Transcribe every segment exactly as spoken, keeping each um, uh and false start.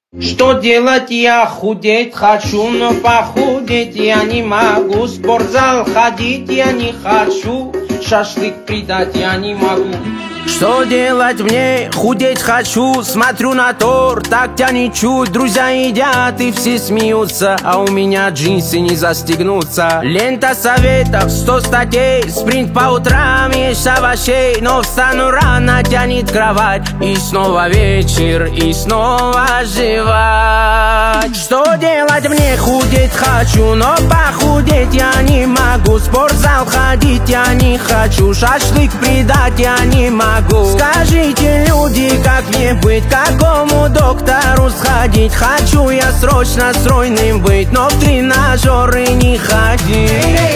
Что делать, я худеть хочу, но похудеть я не могу. В спортзал ходить я не хочу, шашлык придать я не могу. Что делать мне? Худеть хочу. Смотрю на торт, так тянет чуть. Друзья едят и все смеются, а у меня джинсы не застегнутся. Лента советов, сто статей. Спринт по утрам, есть овощей. Но встану рано, тянет кровать. И снова вечер, и снова жевать. Что делать мне? Худеть хочу, но похудеть я не могу. В спортзал ходить я не хочу, шашлык придать я не могу. Скажите, люди, как мне быть, к какому доктору сходить? Хочу я срочно стройным быть, но в тренажеры не ходить.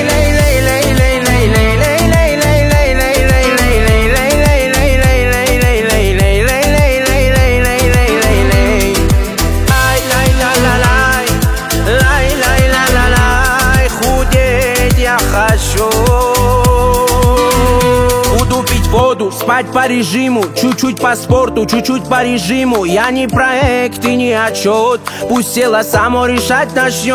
Худеть я хочу. Воду, спать по режиму, чуть-чуть по спорту, чуть-чуть по режиму. Я не проект и не отчет, пусть тело само решать начнет.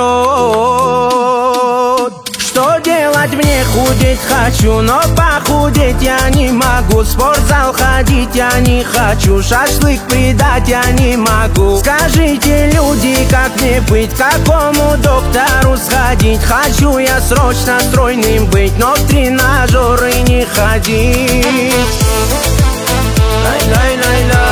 Что делать мне? Худеть хочу, но похудеть я не могу. В спортзал ходить я не хочу, шашлык придать я не могу. Скажите, люди, как мне быть, к какому доктору сходить? Хочу я срочно стройным быть, но в тренажеры не ходить. Лай-лай-лай-лай.